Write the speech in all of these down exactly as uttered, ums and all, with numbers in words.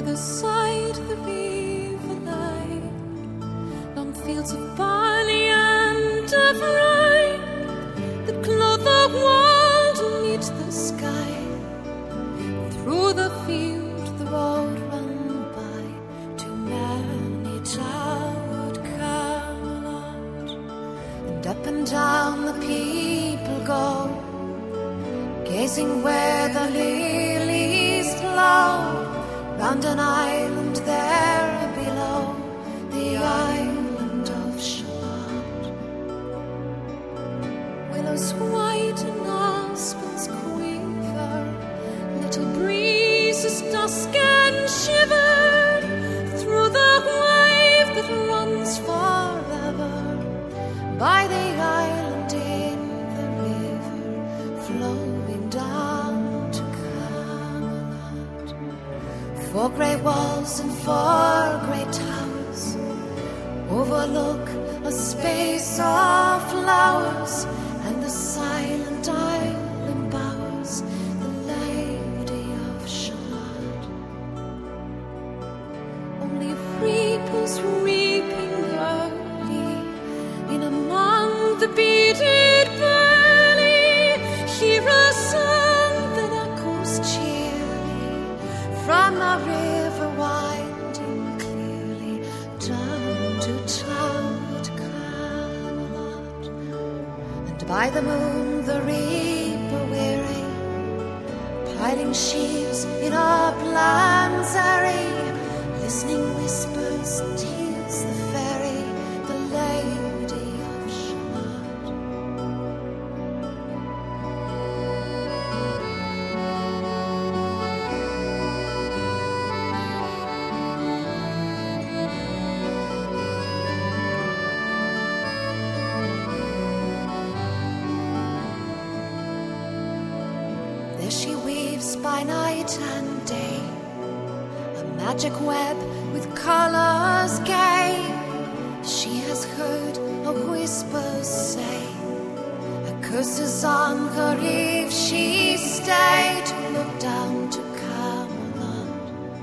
the side the river lay, long fields of barley and of rye that clothe the world and meet the sky. Through the field the road ran by to many towered Camelot, and up and down the people go, gazing where the lilies blow, round an island there below, the island of Shalott. Willows white and aspens quiver, little breezes dusk and shiver, through the wave that runs forever, by the island in the river, flowing down to Camelot. Four grey walls and four grey towers overlook a space of flowers, and the silent isle embowers the Lady of Shalott. Only reapers reaping early in among the beaded barley hear a sound that echoes cheerly from a river winding clearly down to towered Camelot. And by the moon the reaper weary, piling sheaves in uplands airy, listening whispers, tears the fairy, the Lady of Shalott. There she weaves by night and day a magic web with colors gay. She has heard a whisper say, a curse is on her if she stay to look down to Camelot.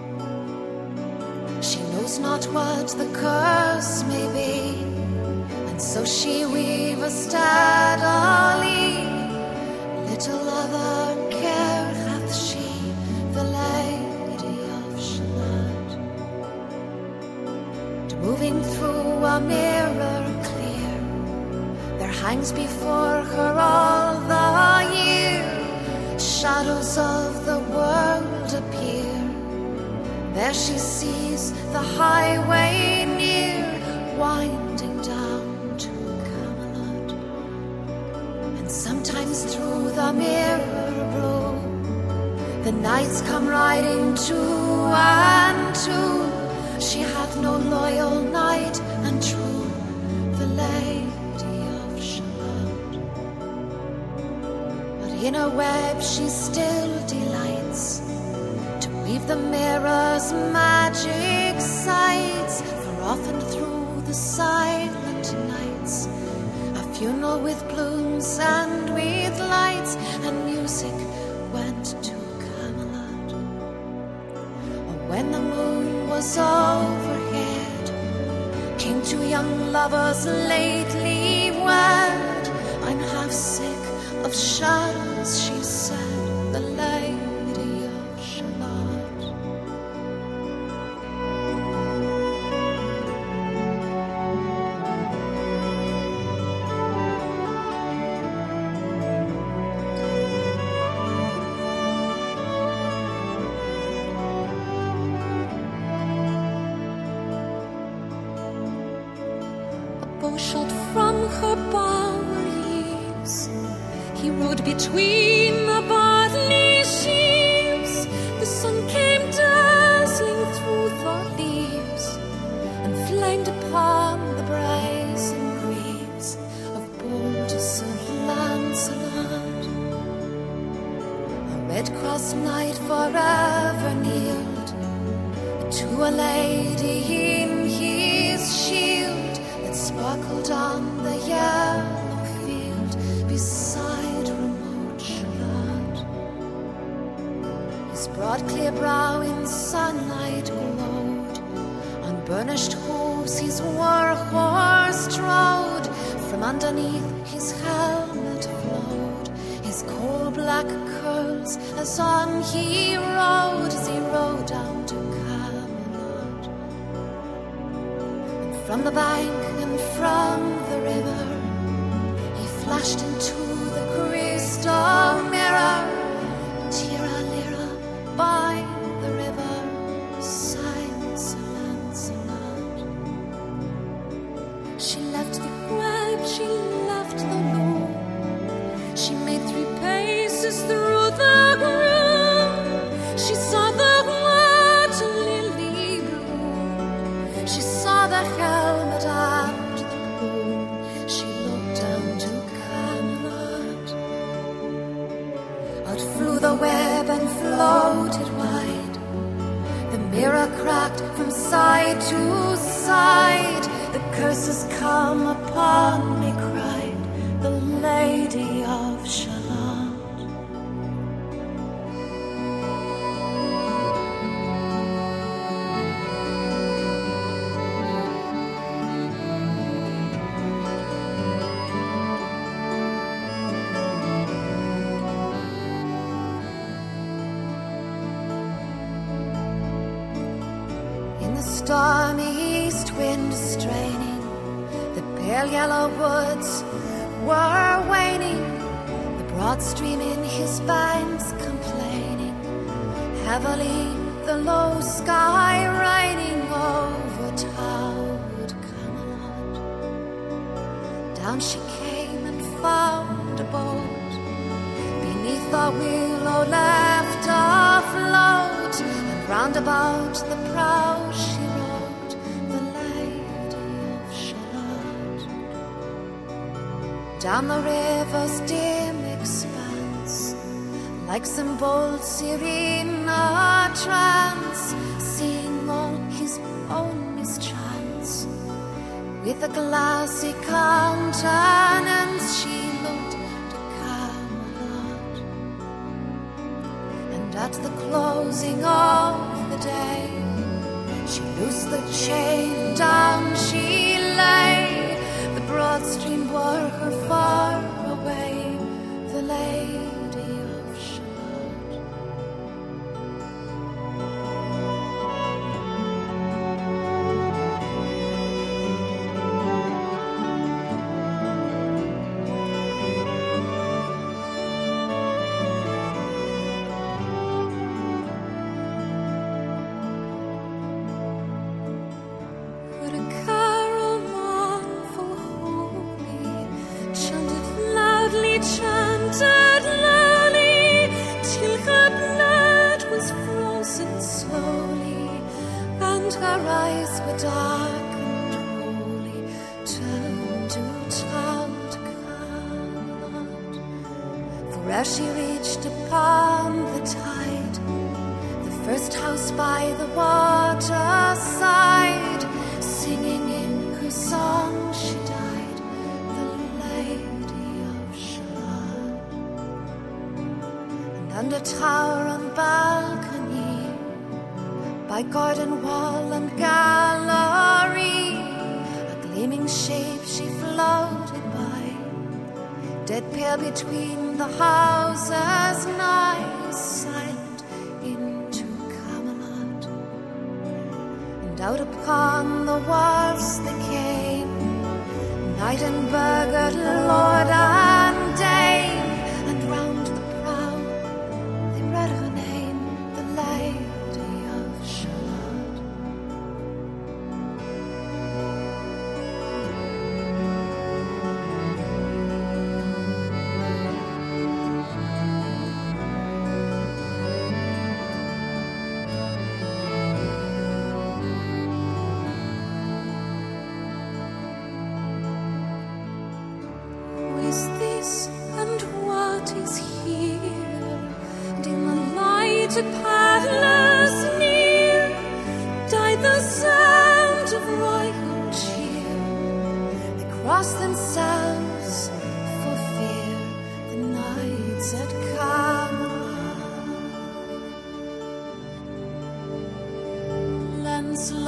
She knows not what the curse may be, and so she weaves steadily. Little other care hath she, the Lady of Shalott. And moving through a mirror clear, there hangs before her all the year, shadows of the world appear. There she sees the highway near, winding down to Camelot. And sometimes through the mirror blue, the nights come riding two and two. She hath no loyal knight and true, the Lady of Shalott. But in her web she still delights to weave the mirror's magic sights, for often through the silent nights a funeral with plumes and with lights and music went to Camelot. Or when the moon was overhead, came two young lovers lately wed. I'm half sick of shadows, she said, the Lady of Shalott. Bow shot from her bower eaves, he rode between the barley sheaves. The sun came dazzling through the leaves and flamed upon the brazen greaves of bold Sir Lancelot. A red-crossed knight forever kneeled to a lady in his shield that sparkled on the yellow field beside remote Shalott. His broad broad clear brow in sunlight glowed. On burnished hooves his war horse trode. From underneath his helmet flowed his coal-black curls as on he rode, as he rode down to Camelot. And from the bank and from the river he flashed into the crystal mirror. Tira lira by the river sang Sir Lancelot. She left the crag, she left the lawn. She made three paces through the room. She saw the water lily bloom. She saw the helmet and the plume. She looked down to Camelot. Out flew the web and floated wide. The mirror cracked from side to side. The curses come upon me, cried the Lady of Shalott. In the stormy east wind straining, the pale yellow woods were waning, the broad stream in his banks complaining, heavily the low sky raining over towered Camelot. Down she came and found a boat beneath a willow left afloat, and round about the prow she rode, the Lady of Shalott. Down the river's dim expanse, like some bold Serena trance, seeing all his own mischance, with a glassy countenance she looked to Camelot. And at the closing of the day, she loosed the chain, down she lay. The broad stream bore her far away, the Lady of Shalott. What a carol mournful, holy, chanted loudly, chanted lowly, till her blood was frozen slowly, and her eyes were dark and holy, turned to child Camelot. For as she reached upon the tide, the first house by the waterside, singing in her song she died, the Lady of Shalott. And under tower and balcony, by garden wall and gallery, a gleaming shape she floated by, dead pale between the houses nigh, silent into Camelot. And out upon the wharfs they came, knight and burgher, lord and dame, and round the prow they read her name, the Lady of Shalott. Who is this, and what is here? And in the lighted palace near died the sound of royal cheer. They cross themselves for fear, the knights at Camelot.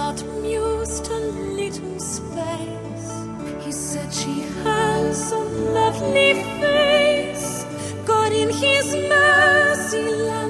not mused a little space. He said she has a lovely face. God in his mercy